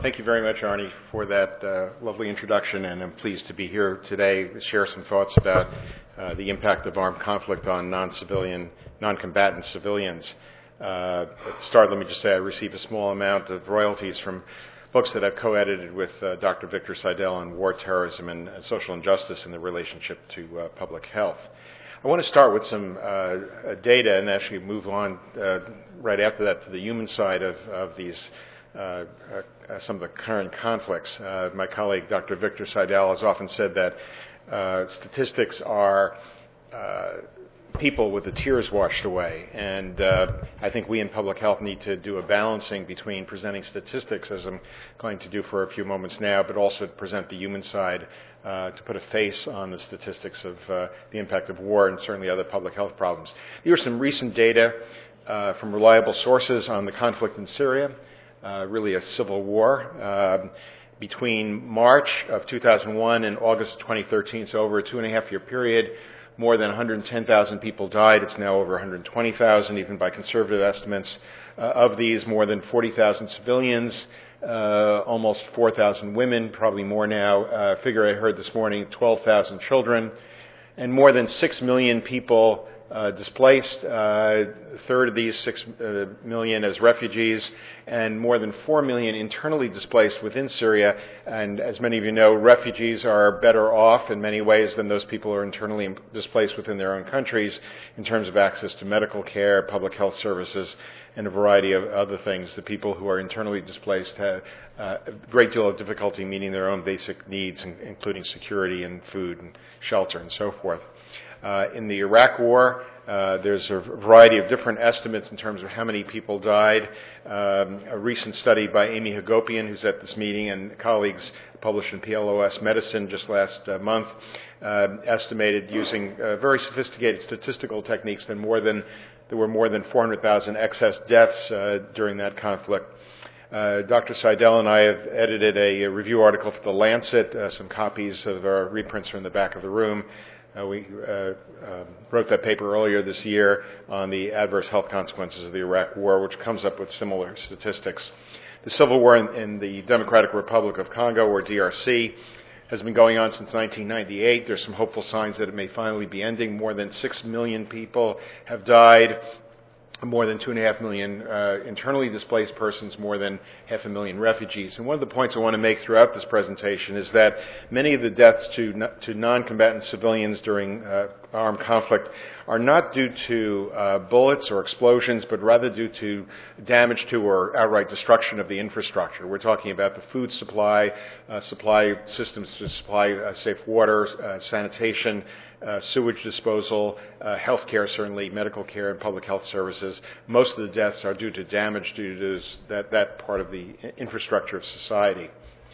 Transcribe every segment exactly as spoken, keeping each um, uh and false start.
Thank you very much, Arnie, for that uh, lovely introduction, and I'm pleased to be here today to share some thoughts about uh, the impact of armed conflict on non-civilian, non-combatant civilians. Uh, at the start, let me just say I received a small amount of royalties from books that I've co-edited with uh, Doctor Victor Seidel on war, terrorism, and uh, social injustice in the relationship to uh, public health. I want to start with some uh, data and actually move on uh, right after that to the human side of, of these Uh, uh, some of the current conflicts. Uh, my colleague, Doctor Victor Seidel, has often said that uh, statistics are uh, people with the tears washed away, and uh, I think we in public health need to do a balancing between presenting statistics, as I'm going to do for a few moments now, but also to present the human side, uh, to put a face on the statistics of uh, the impact of war and certainly other public health problems. Here are some recent data uh, from reliable sources on the conflict in Syria. Uh, really a civil war. Uh, between March of two thousand one and August twenty thirteen, so over a two and a half year period, more than one hundred ten thousand people died. It's now over one hundred twenty thousand, even by conservative estimates. Uh, of these, more than forty thousand civilians, uh, almost four thousand women, probably more now. Uh, figure I heard this morning, twelve thousand children, and more than six million people Uh, displaced, uh, a third of these six uh, million as refugees, and more than four million internally displaced within Syria. And as many of you know, refugees are better off in many ways than those people who are internally displaced within their own countries in terms of access to medical care, public health services, and a variety of other things. The people who are internally displaced have uh, a great deal of difficulty meeting their own basic needs, including security and food and shelter and so forth. Uh, in the Iraq War, uh, there's a variety of different estimates in terms of how many people died. Um, a recent study by Amy Hagopian, who's at this meeting, and colleagues published in P L O S Medicine just last uh, month, uh, estimated using uh, very sophisticated statistical techniques that more than there were more than four hundred thousand excess deaths uh, during that conflict. Uh, Doctor Seidel and I have edited a, a review article for The Lancet. Uh, some copies of our reprints are in the back of the room. Uh, we uh, uh, wrote that paper earlier this year on the adverse health consequences of the Iraq War, which comes up with similar statistics. The civil war in, in the Democratic Republic of Congo, or D R C, has been going on since nineteen ninety-eight. There's some hopeful signs that it may finally be ending. More than six million people have died. More than two and a half million uh, internally displaced persons, more than half a million refugees. And one of the points I want to make throughout this presentation is that many of the deaths to to non-combatant civilians during uh, armed conflict are not due to uh, bullets or explosions, but rather due to damage to or outright destruction of the infrastructure. We're talking about the food supply, uh, supply systems to supply uh, safe water, uh, sanitation, Uh, sewage disposal, uh, health care, certainly medical care and public health services. Most of the deaths are due to damage due to that, that part of the infrastructure of society.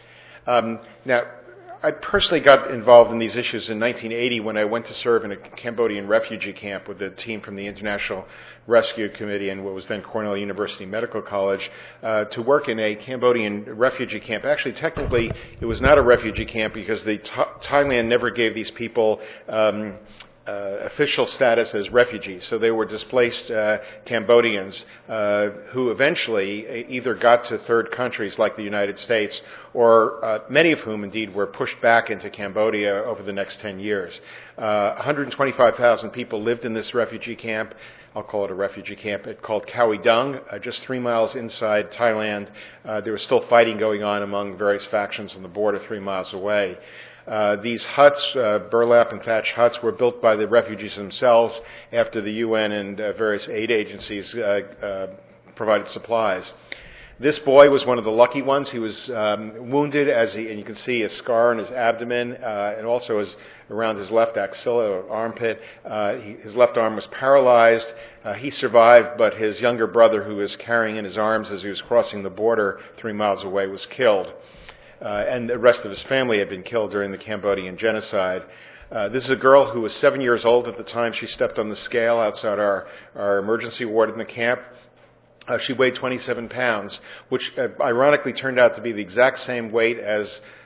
Um, now, I personally got involved in these issues in nineteen eighty when I went to serve in a Cambodian refugee camp with a team from the International Rescue Committee and what was then Cornell University Medical College uh, to work in a Cambodian refugee camp. Actually, technically, it was not a refugee camp because the Th- Thailand never gave these people um, Uh, official status as refugees. So they were displaced uh, Cambodians uh, who eventually either got to third countries like the United States, or uh, many of whom indeed were pushed back into Cambodia over the next ten years. Uh, one hundred twenty-five thousand people lived in this refugee camp. I'll call it a refugee camp. It's called Khao Dung, uh, just three miles inside Thailand. Uh, there was still fighting going on among various factions on the border three miles away. Uh, these huts, uh, burlap and thatch huts, were built by the refugees themselves after the U N and uh, various aid agencies uh, uh, provided supplies. This boy was one of the lucky ones. He was um, wounded, as he, and you can see a scar on his abdomen, uh, and also his, around his left axilla or armpit. Uh, he, his left arm was paralyzed. Uh, he survived, but his younger brother, who was carrying in his arms as he was crossing the border three miles away, was killed. Uh, and the rest of his family had been killed during the Cambodian genocide. Uh, this is a girl who was seven years old at the time she stepped on the scale outside our, our emergency ward in the camp. Uh, she weighed twenty-seven pounds, which uh, ironically turned out to be the exact same weight as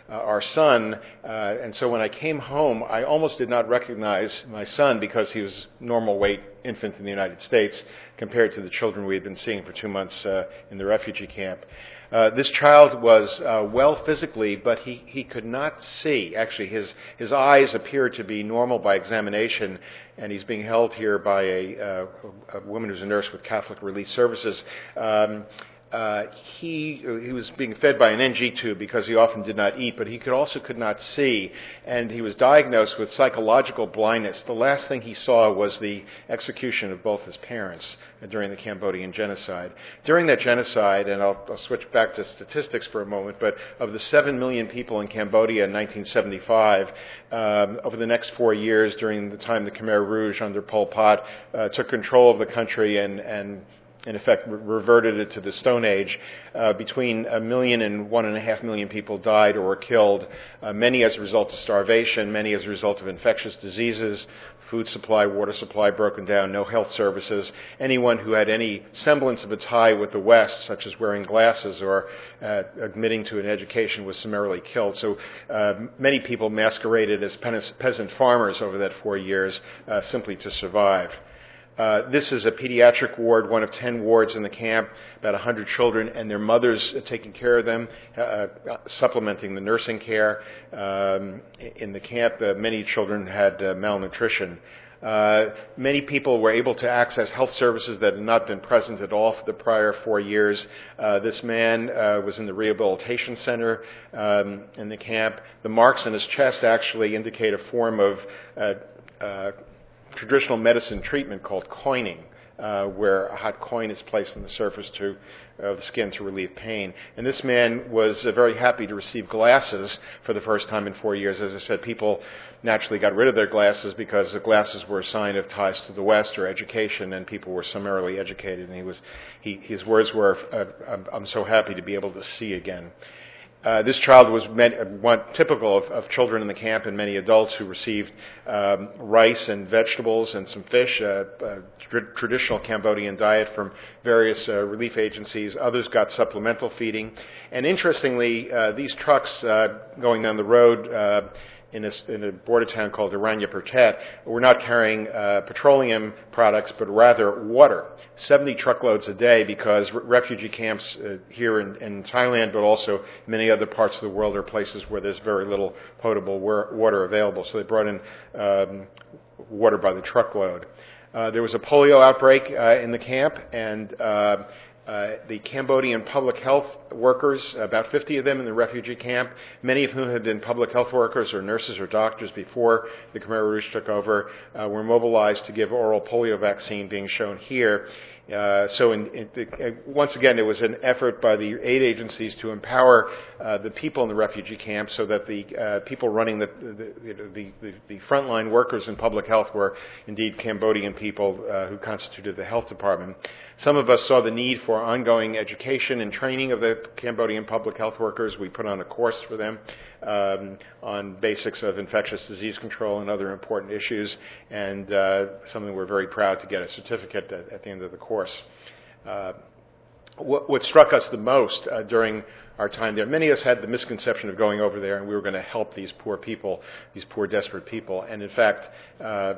uh, our son. Uh, and so when I came home, I almost did not recognize my son because he was normal weight infant in the United States compared to the children we had been seeing for two months uh, in the refugee camp. Uh, this child was uh, well physically, but he, he could not see. Actually, his, his eyes appeared to be normal by examination, and he's being held here by a, uh, a woman who's a nurse with Catholic Relief Services. Um, Uh, he he was being fed by an N G tube because he often did not eat, but he could also could not see, and he was diagnosed with psychological blindness. The last thing he saw was the execution of both his parents during the Cambodian genocide. During that genocide, and I'll, I'll switch back to statistics for a moment, but of the seven million people in Cambodia in nineteen seventy-five, um, over the next four years, during the time the Khmer Rouge under Pol Pot uh, took control of the country and and in effect, re- reverted it to the Stone Age. Uh, between a million and one and a half million people died or were killed, uh, many as a result of starvation, many as a result of infectious diseases, food supply, water supply broken down, no health services. Anyone who had any semblance of a tie with the West, such as wearing glasses or uh, admitting to an education, was summarily killed. So uh, many people masqueraded as peasant farmers over that four years uh, simply to survive. Uh, this is a pediatric ward, one of ten wards in the camp, about one hundred children and their mothers uh, taking care of them, uh, uh, supplementing the nursing care. Um, in the camp, uh, many children had uh, malnutrition. Uh, many people were able to access health services that had not been present at all for the prior four years. Uh, this man uh, was in the rehabilitation center um, in the camp. The marks on his chest actually indicate a form of uh, uh, traditional medicine treatment called coining, uh, where a hot coin is placed on the surface to, of the skin to relieve pain. And this man was uh, very happy to receive glasses for the first time in four years. As I said, people naturally got rid of their glasses because the glasses were a sign of ties to the West or education, and people were summarily educated. And he was, he, his words were, uh, "I'm so happy to be able to see again." Uh, this child was met, uh, one, typical of, of children in the camp and many adults who received um, rice and vegetables and some fish, uh, uh, tr- traditional Cambodian diet from various uh, relief agencies. Others got supplemental feeding. And interestingly, uh, these trucks uh, going down the road uh, in a, in a border town called Aranya Pertet were not carrying uh, petroleum products, but rather water. seventy truckloads a day, because re- refugee camps uh, here in, in Thailand, but also many other parts of the world, are places where there's very little potable wa- water available. So they brought in um, water by the truckload. Uh, there was a polio outbreak uh, in the camp, and uh, Uh, the Cambodian public health workers, about fifty of them in the refugee camp, many of whom had been public health workers or nurses or doctors before the Khmer Rouge took over, uh, were mobilized to give oral polio vaccine, being shown here. Uh, so in, in, uh, once again, it was an effort by the aid agencies to empower uh, the people in the refugee camp so that the uh, people running the the, the, the the frontline workers in public health were indeed Cambodian people uh, who constituted the health department. Some of us saw the need for ongoing education and training of the Cambodian public health workers. We put on a course for them um, on basics of infectious disease control and other important issues, and uh, something we're very proud to get a certificate at, at the end of the course. Uh, what, what struck us the most uh, during our time there, many of us had the misconception of going over there and we were going to help these poor people, these poor desperate people, and in fact, uh,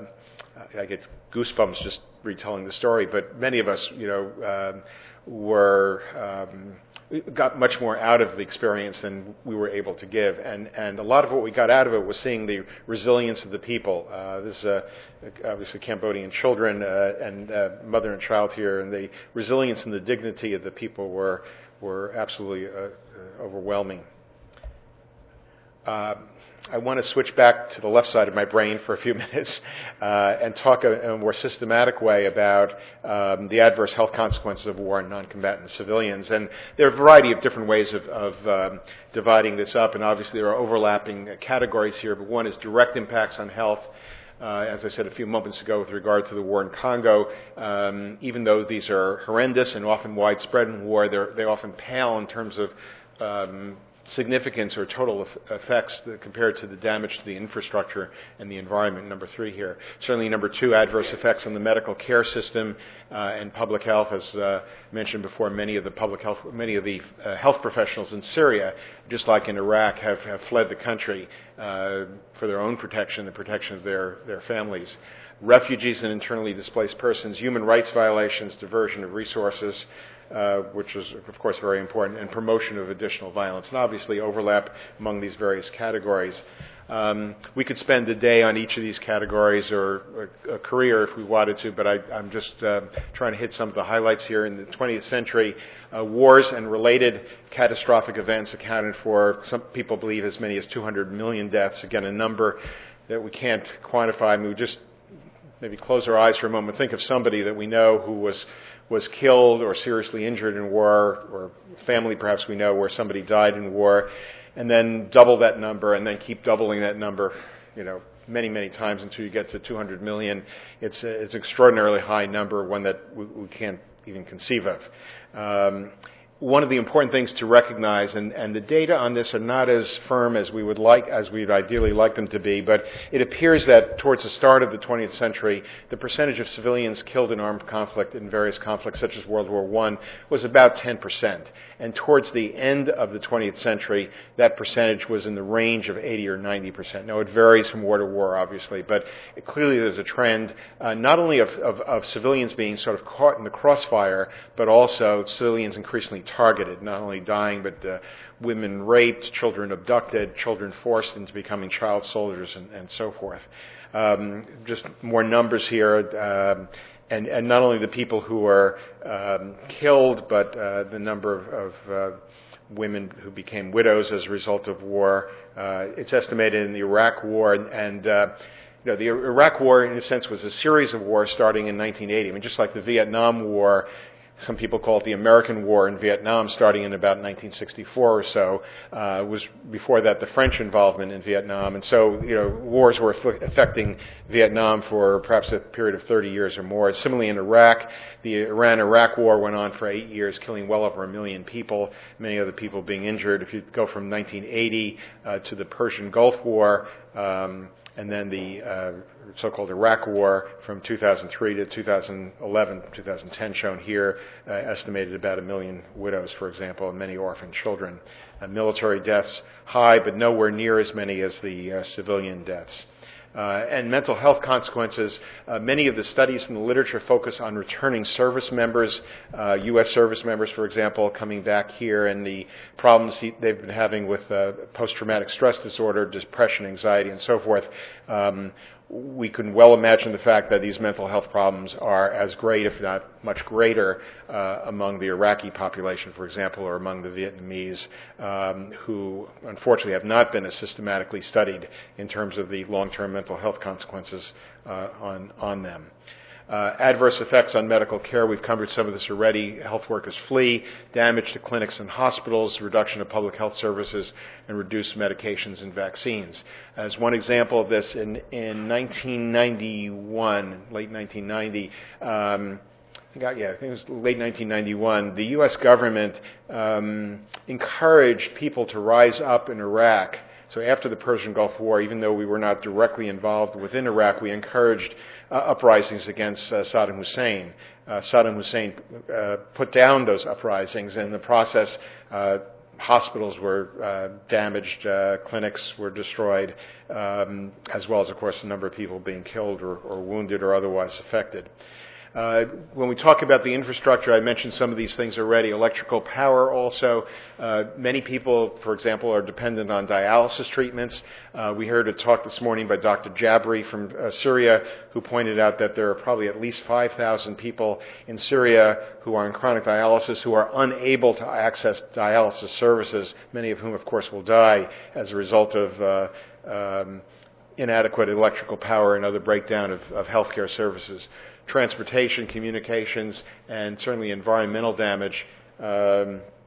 I get goosebumps just retelling the story, but many of us, you know, um, were um, got much more out of the experience than we were able to give, and and a lot of what we got out of it was seeing the resilience of the people. Uh, this is uh, obviously Cambodian children uh, and uh, mother and child here, and the resilience and the dignity of the people were were absolutely uh, uh, overwhelming. Uh, I want to switch back to the left side of my brain for a few minutes uh, and talk in a more systematic way about um, the adverse health consequences of war on non-combatant civilians. And there are a variety of different ways of, of um, dividing this up, and obviously there are overlapping categories here, but one is direct impacts on health. Uh, as I said a few moments ago with regard to the war in Congo, um, even though these are horrendous and often widespread in war, they often pale in terms of um, significance or total effects compared to the damage to the infrastructure and the environment, number three here. Certainly number two, adverse effects on the medical care system uh, and public health. As uh, mentioned before, many of the public health, many of the uh, health professionals in Syria, just like in Iraq, have, have fled the country uh, for their own protection, the protection of their, their families. Refugees and internally displaced persons, human rights violations, diversion of resources, Uh, which is, of course, very important, and promotion of additional violence, and obviously overlap among these various categories. Um, we could spend a day on each of these categories or a, a career if we wanted to, but I, I'm just uh, trying to hit some of the highlights here. In the twentieth century, uh, wars and related catastrophic events accounted for, some people believe, as many as two hundred million deaths. Again, a number that we can't quantify. I mean, we just maybe close our eyes for a moment, think of somebody that we know who was was killed or seriously injured in war, or family perhaps we know where somebody died in war, and then double that number and then keep doubling that number, you know, many, many times until you get to two hundred million. It's, a, it's an extraordinarily high number, one that we, we can't even conceive of. Um, One of the important things to recognize, and, and the data on this are not as firm as we would like, as we'd ideally like them to be, but it appears that towards the start of the twentieth century, the percentage of civilians killed in armed conflict in various conflicts, such as World War One, was about ten percent. And towards the end of the twentieth century, that percentage was in the range of eighty or ninety percent. Now, it varies from war to war, obviously, but it, clearly there's a trend, uh, not only of, of, of civilians being sort of caught in the crossfire, but also civilians increasingly targeted, not only dying, but uh, women raped, children abducted, children forced into becoming child soldiers, and, and so forth. Um, just more numbers here, um, and, and not only the people who are um, killed, but uh, the number of, of uh, women who became widows as a result of war. Uh, it's estimated in the Iraq War, and, and uh, you know, the Iraq War, in a sense, was a series of wars starting in nineteen eighty. I mean, just like the Vietnam War. Some people call it the American War in Vietnam, starting in about nineteen sixty-four or so. Uh, was before that the French involvement in Vietnam, and so you know wars were affecting Vietnam for perhaps a period of thirty years or more. Similarly, in Iraq, the Iran-Iraq War went on for eight years, killing well over a million people. Many other people being injured. If you go from nineteen eighty uh, to the Persian Gulf War. Um, and then the uh, so-called Iraq War from two thousand three to two thousand eleven, two thousand ten, shown here, uh, estimated about a million widows, for example, and many orphan children. Uh, military deaths high, but nowhere near as many as the uh, civilian deaths. Uh, and mental health consequences. Uh, many of the studies in the literature focus on returning service members, uh, U S service members, for example, coming back here, and the problems he, they've been having with uh, post-traumatic stress disorder, depression, anxiety, and so forth. Um, we can well imagine the fact that these mental health problems are as great, if not much greater, uh, among the Iraqi population, for example, or among the Vietnamese, um, who unfortunately have not been as systematically studied in terms of the long-term mental health consequences uh, on, on them. Uh, adverse effects on medical care, we've covered some of this already. Health workers flee, damage to clinics and hospitals, reduction of public health services, and reduced medications and vaccines. As one example of this, in, in nineteen ninety-one, late nineteen ninety, um, I think, yeah, I think it was late nineteen ninety-one, the U S government um, encouraged people to rise up in Iraq. So after the Persian Gulf War, even though we were not directly involved within Iraq, we encouraged uh, uprisings against uh, Saddam Hussein. Uh, Saddam Hussein uh, put down those uprisings, and in the process, uh, hospitals were uh, damaged, uh, clinics were destroyed, um, as well as, of course, a number of people being killed or, or wounded or otherwise affected. Uh, when we talk about the infrastructure, I mentioned some of these things already. Electrical power also. Uh, many people, for example, are dependent on dialysis treatments. Uh, we heard a talk this morning by Doctor Jabri from uh, Syria, who pointed out that there are probably at least five thousand people in Syria who are on chronic dialysis who are unable to access dialysis services, many of whom, of course, will die as a result of uh, um, inadequate electrical power and other breakdown of, of healthcare services. Transportation, communications, and certainly environmental damage. Um,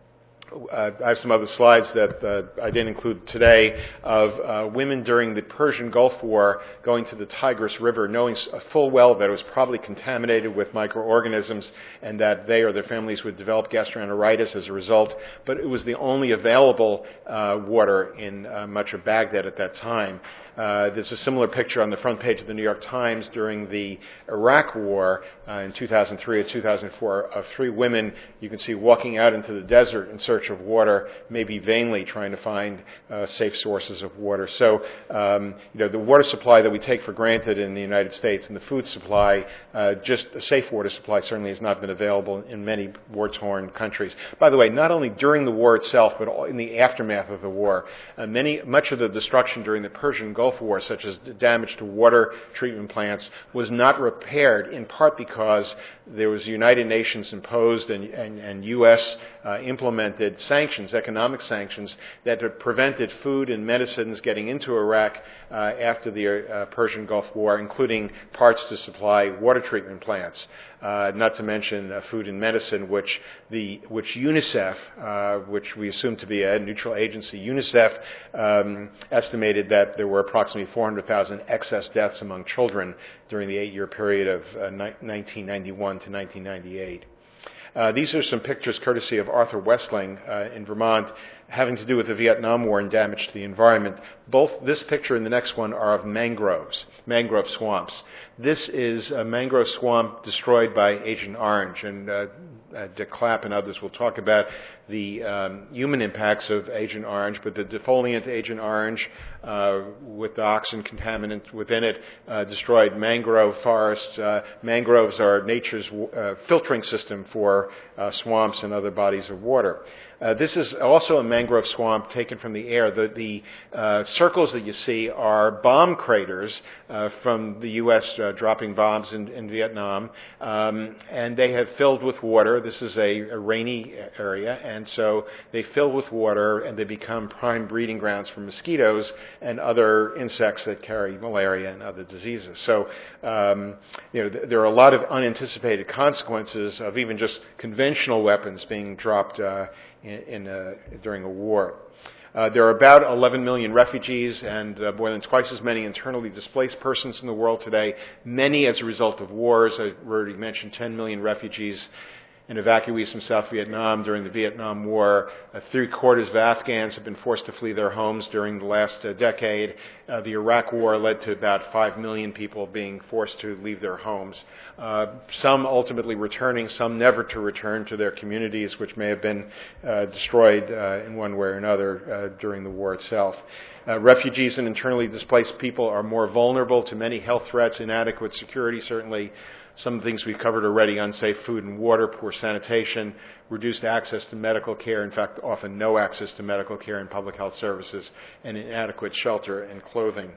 Uh, I have some other slides that uh, I didn't include today of uh, women during the Persian Gulf War going to the Tigris River, knowing full well that it was probably contaminated with microorganisms and that they or their families would develop gastroenteritis as a result. But it was the only available uh, water in uh, much of Baghdad at that time. Uh, there's a similar picture on the front page of the New York Times during the Iraq War uh, in two thousand three or two thousand four of three women you can see walking out into the desert in search of water, maybe vainly trying to find uh, safe sources of water. So, um, you know, the water supply that we take for granted in the United States and the food supply, uh, just a safe water supply certainly has not been available in many war-torn countries. By the way, not only during the war itself, but in the aftermath of the war, uh, many, much of the destruction during the Persian Gulf War, such as damage to water treatment plants, was not repaired, in part because there was United Nations imposed and, and, and U S uh, implemented sanctions, economic sanctions, that had prevented food and medicines getting into Iraq uh, after the uh, Persian Gulf War, including parts to supply water treatment plants. Uh, not to mention uh, food and medicine, which the which UNICEF, uh, which we assume to be a neutral agency, UNICEF um, estimated that there were approximately four hundred thousand excess deaths among children during the eight-year period of uh, ni- nineteen ninety-one to nineteen ninety-eight. Uh, these are some pictures courtesy of Arthur Westling uh, in Vermont, having to do with the Vietnam War and damage to the environment. Both this picture and the next one are of mangroves, mangrove swamps. This is a mangrove swamp destroyed by Agent Orange, and uh, uh, Dick Clapp and others will talk about the um, human impacts of Agent Orange, but the defoliant Agent Orange, uh, with the auxin contaminant within it, uh, destroyed mangrove forests. Uh, mangroves are nature's uh, filtering system for uh, swamps and other bodies of water. Uh, this is also a mangrove swamp taken from the air. The, the uh, circles that you see are bomb craters uh, from the U S uh, dropping bombs in, in Vietnam, um, and they have filled with water. This is a, a rainy area, and so they fill with water, and they become prime breeding grounds for mosquitoes and other insects that carry malaria and other diseases. So, um, you know, th- there are a lot of unanticipated consequences of even just conventional weapons being dropped uh, in, in a, during a war. Uh, there are about eleven million refugees and uh, more than twice as many internally displaced persons in the world today, many as a result of wars. I already mentioned ten million refugees and evacuees from South Vietnam during the Vietnam War. Uh, three quarters of Afghans have been forced to flee their homes during the last uh, decade. Uh, the Iraq War led to about five million people being forced to leave their homes. Uh, some ultimately returning, some never to return to their communities, which may have been uh, destroyed uh, in one way or another uh, during the war itself. Uh, refugees and internally displaced people are more vulnerable to many health threats, inadequate security, certainly. Some of the things we've covered already: unsafe food and water, poor sanitation, reduced access to medical care, in fact, often no access to medical care and public health services, and inadequate shelter and clothing.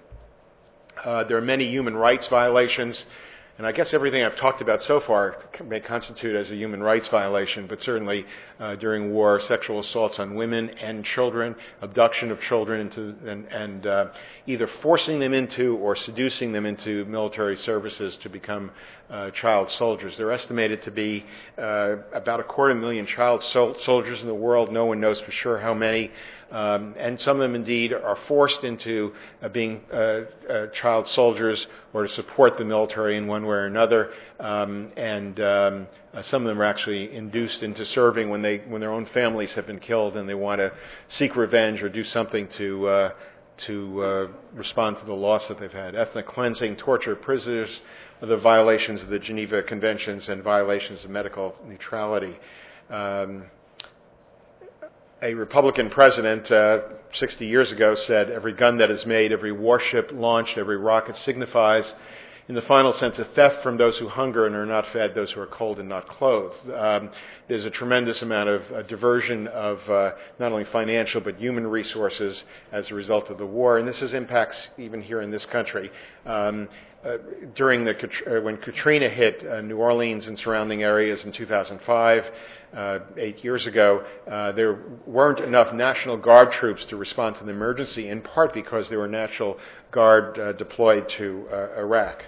Uh, there are many human rights violations, and I guess everything I've talked about so far may constitute as a human rights violation, but certainly uh, during war, sexual assaults on women and children, abduction of children, into, and, and uh, either forcing them into or seducing them into military services to become uh, child soldiers. They're estimated to be uh, about a quarter million child sol- soldiers in the world. No one knows for sure how many. Um, and some of them, indeed, are forced into uh, being uh, uh, child soldiers or to support the military in one way or another. Um, and um, uh, some of them are actually induced into serving when they when their own families have been killed and they want to seek revenge or do something to uh, to uh, respond to the loss that they've had. Ethnic cleansing, torture of prisoners, the violations of the Geneva Conventions, and violations of medical neutrality. Um, A Republican president uh, sixty years ago said, "Every gun that is made, every warship launched, every rocket signifies, in the final sense, a theft from those who hunger and are not fed, those who are cold and not clothed." Um, there's a tremendous amount of uh, diversion of uh, not only financial but human resources as a result of the war, and this has impacts even here in this country. Um, Uh, during the uh, when Katrina hit uh, New Orleans and surrounding areas in two thousand five, uh, eight years ago, uh, there weren't enough National Guard troops to respond to the emergency, in part because there were National Guard uh, deployed to uh, Iraq.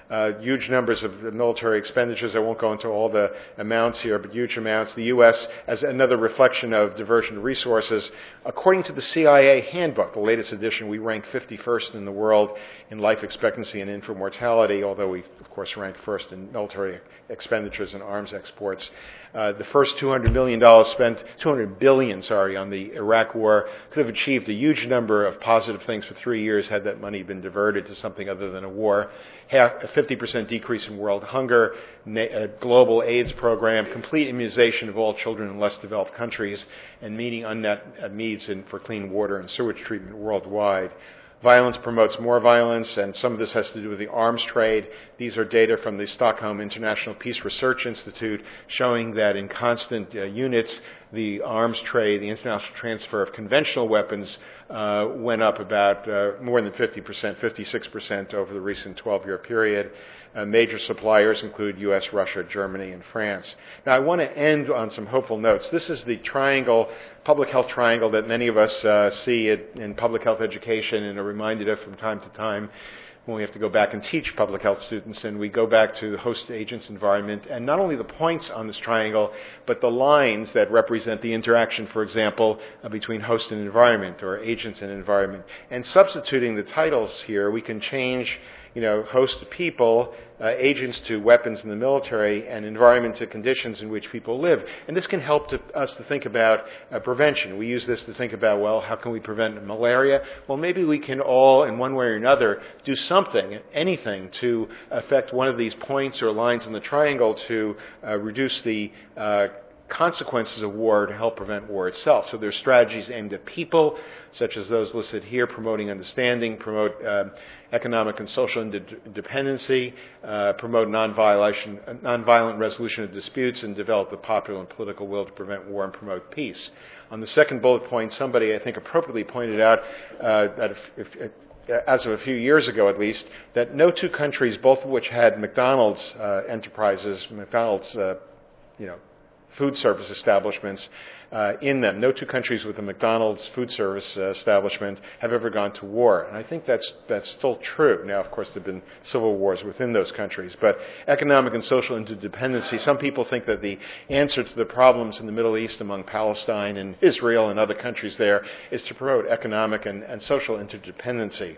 Uh, huge numbers of military expenditures. I won't go into all the amounts here, but huge amounts. The U S, as another reflection of diversion of resources, according to the C I A handbook, the latest edition, we rank fifty-first in the world in life expectancy and infant mortality, although we, of course, rank first in military expenditures and arms exports. Uh, the first two hundred million dollars spent, two hundred billion dollars, sorry, on the Iraq War could have achieved a huge number of positive things for three years had that money been diverted to something other than a war. Half, a fifty percent decrease in world hunger, a global AIDS program, complete immunization of all children in less developed countries, and meeting unmet needs in, for clean water and sewage treatment worldwide. Violence promotes more violence, and some of this has to do with the arms trade. These are data from the Stockholm International Peace Research Institute showing that in constant uh, units, the arms trade, the international transfer of conventional weapons, uh, went up about uh, more than fifty percent, fifty-six percent over the recent twelve-year period. Uh, major suppliers include U S, Russia, Germany, and France. Now, I want to end on some hopeful notes. This is the triangle, public health triangle that many of us uh, see it in public health education and are reminded of from time to time when we have to go back and teach public health students, and we go back to the host agent's environment, and not only the points on this triangle, but the lines that represent the interaction, for example, uh, between host and environment, or agents and environment. And substituting the titles here, we can change, you know, host to people, uh, agents to weapons in the military, and environment to conditions in which people live. And this can help to, us to think about uh, prevention. We use this to think about, well, how can we prevent malaria? Well, maybe we can all, in one way or another, do something, anything, to affect one of these points or lines in the triangle to uh, reduce the uh, consequences of war to help prevent war itself. So there's strategies aimed at people, such as those listed here, promoting understanding, promote uh, economic and social independency, uh, promote nonviolation, nonviolent resolution of disputes, and develop the popular and political will to prevent war and promote peace. On the second bullet point, somebody, I think, appropriately pointed out uh, that if, if, if as of a few years ago at least, that no two countries, both of which had McDonald's uh, enterprises, McDonald's, uh, you know, food service establishments uh, in them. No two countries with a McDonald's food service uh, establishment have ever gone to war. And I think that's that's still true. Now, of course, there have been civil wars within those countries. But economic and social interdependency, some people think that the answer to the problems in the Middle East among Palestine and Israel and other countries there is to promote economic and, and social interdependency.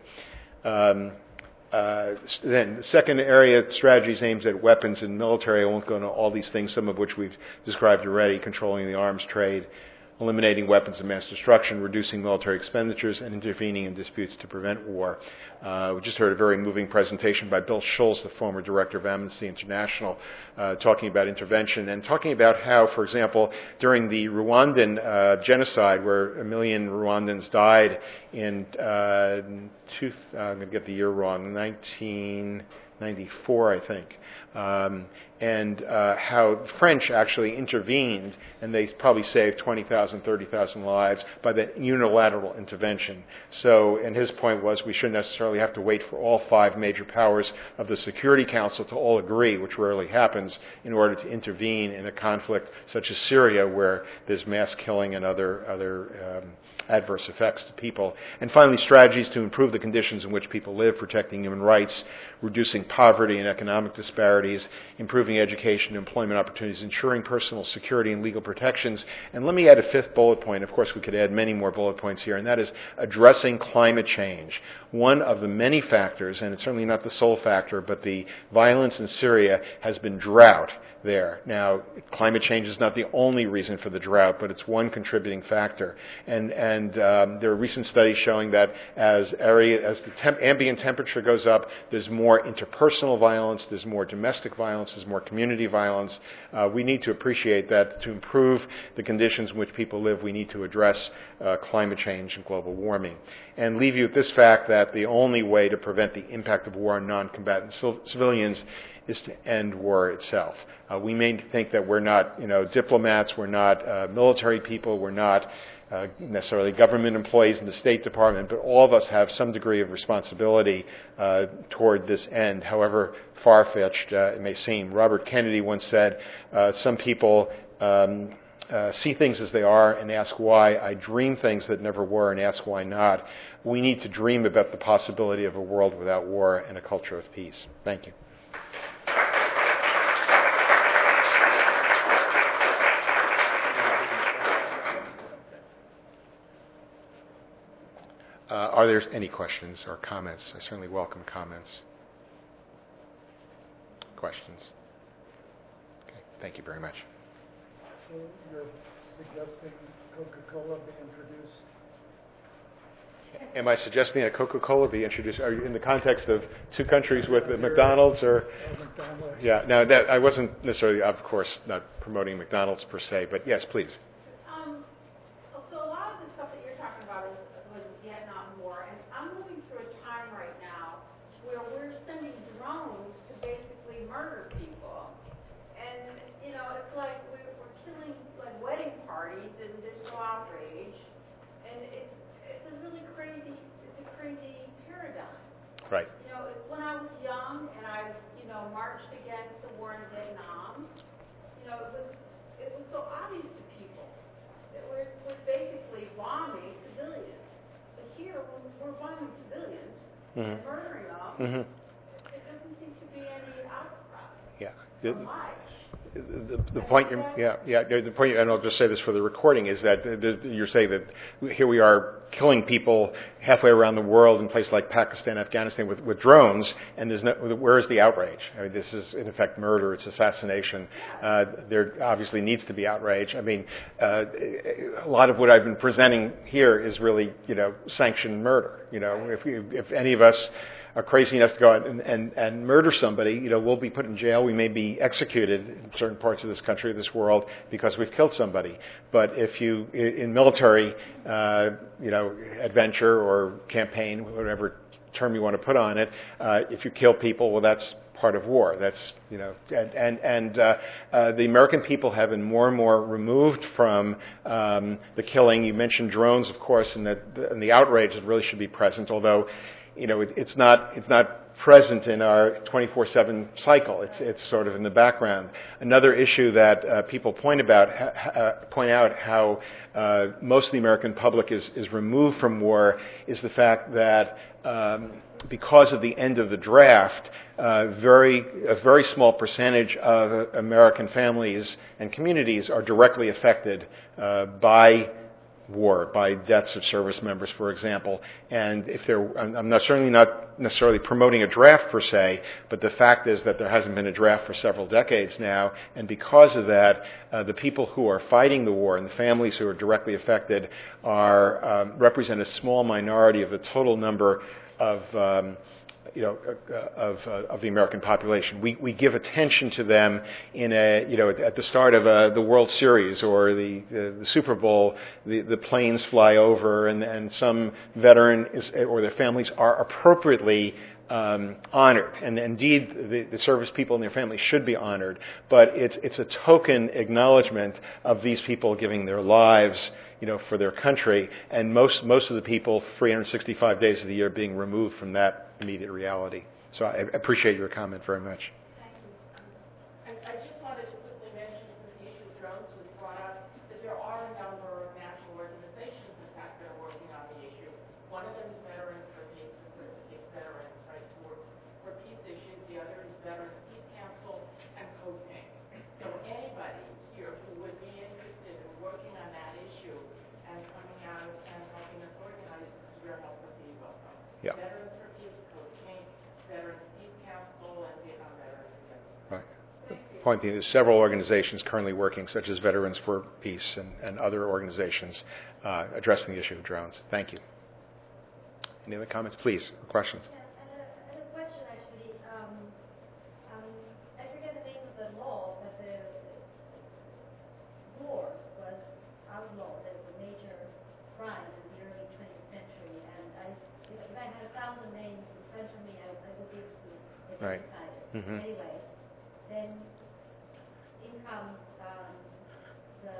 Um, Uh, then, the second area, strategies aimed at weapons and military. I won't go into all these things, some of which we've described already, controlling the arms trade, eliminating weapons of mass destruction, reducing military expenditures, and intervening in disputes to prevent war. Uh, we just heard a very moving presentation by Bill Schulz, the former director of Amnesty International, uh, talking about intervention and talking about how, for example, during the Rwandan uh, genocide, where a million Rwandans died in, uh, two, uh, I'm going to get the year wrong, nineteen ninety-four, I think, um, and uh, how the French actually intervened, and they probably saved twenty thousand, thirty thousand lives by that unilateral intervention. So, and his point was we shouldn't necessarily have to wait for all five major powers of the Security Council to all agree, which rarely happens, in order to intervene in a conflict such as Syria, where there's mass killing and other other um, adverse effects to people. And finally, strategies to improve the conditions in which people live, protecting human rights, reducing poverty and economic disparities, improving education and employment opportunities, ensuring personal security and legal protections. And let me add a fifth bullet point. Of course, we could add many more bullet points here, and that is addressing climate change. One of the many factors, and it's certainly not the sole factor, but the violence in Syria has been drought there. Now, climate change is not the only reason for the drought, but it's one contributing factor. And and um, there are recent studies showing that as area as the temp, ambient temperature goes up, there's more interpersonal violence, there's more domestic violence, there's more community violence. Uh, we need to appreciate that to improve the conditions in which people live, we need to address uh, climate change and global warming. And leave you with this fact that the only way to prevent the impact of war on non-combatant civ- civilians is to end war itself. Uh, we may think that we're not, you know, diplomats, we're not uh, military people, we're not uh, necessarily government employees in the State Department, but all of us have some degree of responsibility uh, toward this end, however far-fetched uh, it may seem. Robert Kennedy once said, uh, some people um, uh, see things as they are and ask why. I dream things that never were and ask why not. We need to dream about the possibility of a world without war and a culture of peace. Thank you. Uh, are there any questions or comments? I certainly welcome comments. Questions? Okay, thank you very much. So you're suggesting Coca-Cola be introduced? Am I suggesting that Coca-Cola be introduced? Are you in the context of two countries with uh, McDonald's or? Uh, McDonald's. Yeah, no, that, I wasn't necessarily, of course, not promoting McDonald's per se, but yes, please. Um, so a lot of the stuff that you're talking about is was the Vietnam War, and I'm living through a time right now where we're sending drones to basically murder people, and you know it's like we're, we're killing like wedding parties, and there's no outrage, and it's it's a really crazy, it's a crazy paradigm. Right. You know, when I was young and I, you know, marched against the war in Vietnam, you know, it was it was so obvious to people that we're, we're basically bombing civilians. But here, when we're bombing civilians Mm-hmm. and murdering them, Mm-hmm. it doesn't seem to be any outcry. Yeah. So The- much. The, the point, you're, yeah, yeah. The point, and I'll just say this for the recording, is that the, the, you're saying that here we are killing people halfway around the world in places like Pakistan, Afghanistan, with, with drones, and there's no. Where is the outrage? I mean, this is in effect murder. It's assassination. Uh, there obviously needs to be outrage. I mean, uh, a lot of what I've been presenting here is really, you know, sanctioned murder. You know, if we, if any of us are crazy enough to go out and, and, and murder somebody, you know, we'll be put in jail. We may be executed in certain parts of this country, this world, because we've killed somebody. But if you, in military, uh, you know, adventure or campaign, whatever term you want to put on it, uh, if you kill people, well, that's part of war. That's, you know, and and, and uh, uh, the American people have been more and more removed from um, the killing. You mentioned drones, of course, and the, and the outrage that really should be present, although, you know, it, it's not it's not present in our twenty-four seven cycle. It's it's sort of in the background. Another issue that uh, people point about uh, point out how uh, most of the American public is is removed from war is the fact that um, because of the end of the draft, uh, very a very small percentage of American families and communities are directly affected uh, by war, by deaths of service members, for example. And if there, I'm not certainly not necessarily promoting a draft per se, but the fact is that there hasn't been a draft for several decades now, and because of that, uh, the people who are fighting the war and the families who are directly affected are um, represent a small minority of the total number of um, you know, uh, of, uh, of the American population. We we give attention to them in a, you know, at the start of uh, the World Series or the, the, the Super Bowl, the, the planes fly over and, and some veteran is, or their families are appropriately Um, honored, and indeed the, the service people and their families should be honored. But it's it's a token acknowledgement of these people giving their lives, you know, for their country, and most most of the people, three hundred sixty-five days of the year, being removed from that immediate reality. So I appreciate your comment very much. Thank you. I, I just wanted to quickly mention, since the issue of drones was brought up, that there are a number of national organizations, in fact, that are working on the issue. One of them is Veterans for Peace, it's veterans, right, to work for peace issues. The other is Veterans Peace Council and COPAIN. So anybody here who would be interested in working on that issue and coming out and helping us organize, your help would be welcome. Yeah. Veterans for Peace, COPAIN, Veterans Peace Council, and Vietnam Veterans Together. Right. Point being, there's several organizations currently working, such as Veterans for Peace and, and other organizations uh, addressing the issue of drones. Thank you. Any other comments, please, or questions? Yeah, and a, and a question actually. Um, um, I forget the name of the law, but the war was outlawed as a major crime in the early twentieth century. And I, if, if I had a thousand names in front of me, I, I would be able to Right. identify it. Mm-hmm. Anyway, then in comes um, the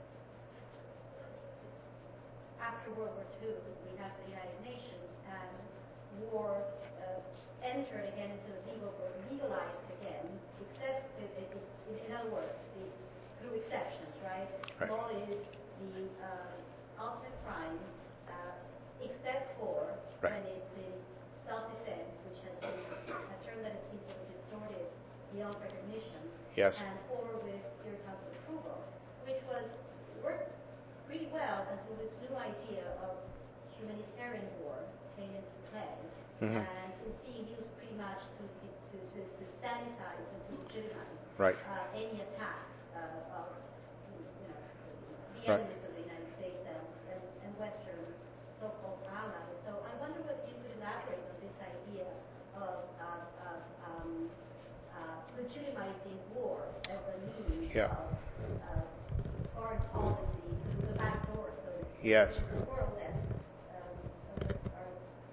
after World War Two, we have the United Nations, and war uh, entered again into the legal, or legalized again, except, it, it, it, in other words, the, through exceptions, right? Right. Law is the uh, ultimate crime, uh, except for Right. when it's in self-defense, which has been a term that has been sort of distorted beyond recognition, Yes. and or with your council approval, which was worked pretty well until this new idea of humanitarian war came into play, Mhm. and it's being used pretty much to to, to, to sanitize and to legitimize Right. uh, any attack uh, of you know the Right. enemies of the United States and, and, and Western so-called allies. So I wonder whether you could elaborate on this idea of, of, of um, uh, legitimizing war as a means Yeah. of uh, foreign policy through the back door, so to speak, Yes. in the world. And um, our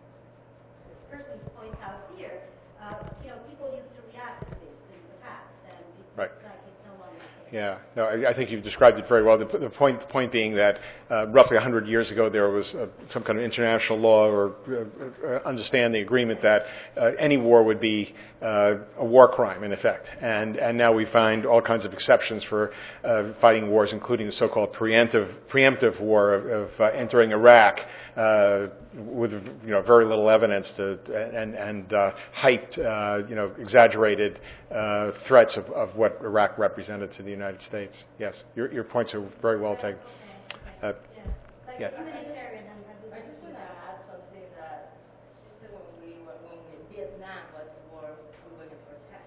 person points out here, uh, you know, people used to react to this in the past, and it's Right. like it's no longer the case. Yeah, no, I, I think you've described it very well. The, the point, the point being that uh, roughly one hundred years ago there was uh, some kind of international law or uh, uh, understanding agreement that uh, any war would be uh, a war crime in effect, and and now we find all kinds of exceptions for uh, fighting wars, including the so-called preemptive preemptive war of, of uh, entering Iraq uh, with you know very little evidence to and and uh, hyped uh, you know exaggerated uh, threats of, of what Iraq represented to the United States. Yes, your your points are very well taken. Okay, Uh, okay. Yeah. Like yeah. humanitarian and I just want to add something that she said when we were when we, Vietnam was the war we were to protect,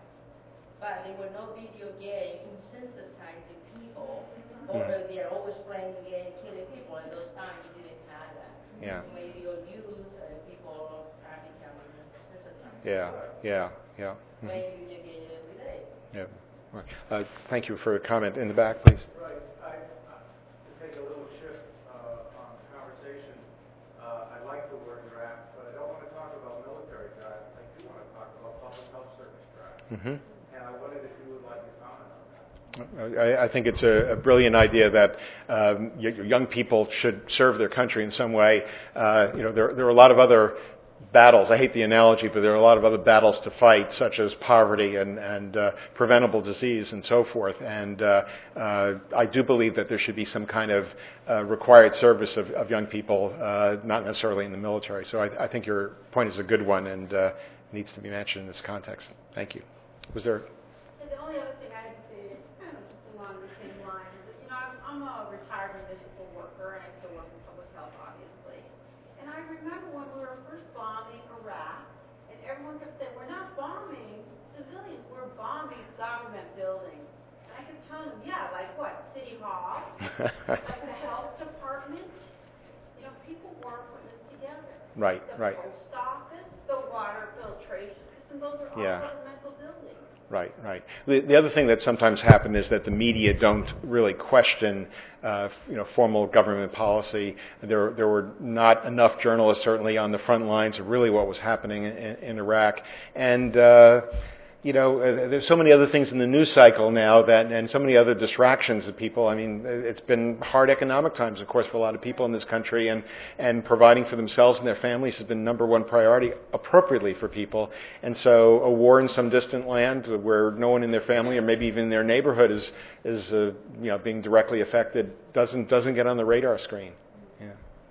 but there were no video games to sensitize the people, or Mhm. they're always playing the game, killing people. And those times you didn't have that. Yeah. Maybe your youth and people are becoming sensitized. Yeah, yeah, yeah. Mhm. Playing video games every day. Yeah. Right. Uh, thank you for a comment in the back, please. Right. I, I, to take a little shift uh, on the conversation, uh, I like the word draft, but I don't want to talk about military draft. I do want to talk about public health service draft. Mm-hmm. And I wondered if you would like to comment on that. I, I think it's a, a brilliant idea that um, y- young people should serve their country in some way. Uh, you know, there, there are a lot of other battles. I hate the analogy, but there are a lot of other battles to fight, such as poverty and, and uh, preventable disease and so forth. And uh, uh, I do believe that there should be some kind of uh, required service of, of young people, uh, not necessarily in the military. So I, I think your point is a good one and uh, needs to be mentioned in this context. Thank you. Was there? So the only other thing I'd say is kind of along the same lines. Is that, you know, I'm, I'm a retired municipal worker, and I still work in public health, obviously. And I remember when we were first bombing Iraq, and everyone kept saying, we're not bombing civilians, we're bombing government buildings. And I kept telling them, yeah, like what, City Hall, like the health department. You know, people work with this together. Right, The right. post office, the water filtration system, those are all Yeah. governmental buildings. Right, right. The, the other thing that sometimes happens is that the media don't really question, uh, you know, formal government policy. There, there were not enough journalists, certainly, on the front lines of really what was happening in, in Iraq. And, uh, you know, uh, there's so many other things in the news cycle now that, and so many other distractions of people. I mean, it's been hard economic times, of course, for a lot of people in this country, and, and providing for themselves and their families has been number one priority appropriately for people. And so a war in some distant land where no one in their family or maybe even their neighborhood is, is uh, you know, being directly affected doesn't, doesn't get on the radar screen. Yeah.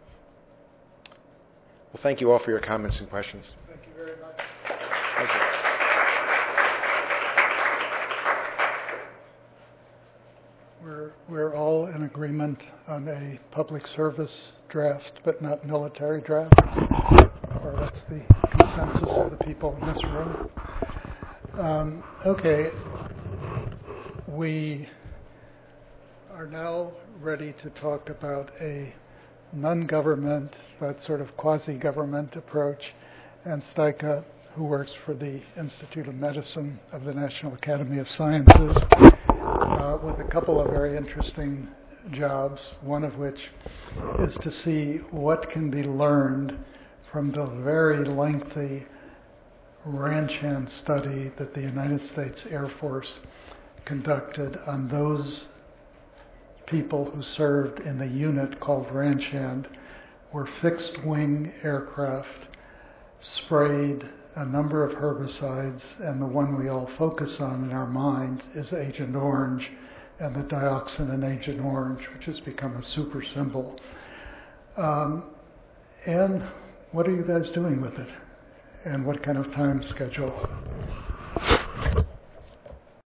Well, thank you all for your comments and questions. Thank you very much. Thank you. We're, we're all in agreement on a public service draft, but not military draft, or that's the consensus of the people in this room. Um, okay, we are now ready to talk about a non-government, but sort of quasi-government approach, and Steika, who works for the Institute of Medicine of the National Academy of Sciences, Uh, with a couple of very interesting jobs, one of which is to see what can be learned from the very lengthy ranch hand study that the United States Air Force conducted on those people who served in the unit called ranch hand, where fixed-wing aircraft sprayed a number of herbicides, and the one we all focus on in our minds is Agent Orange, and the dioxin in Agent Orange, which has become a super symbol. Um, and what are you guys doing with it? And what kind of time schedule?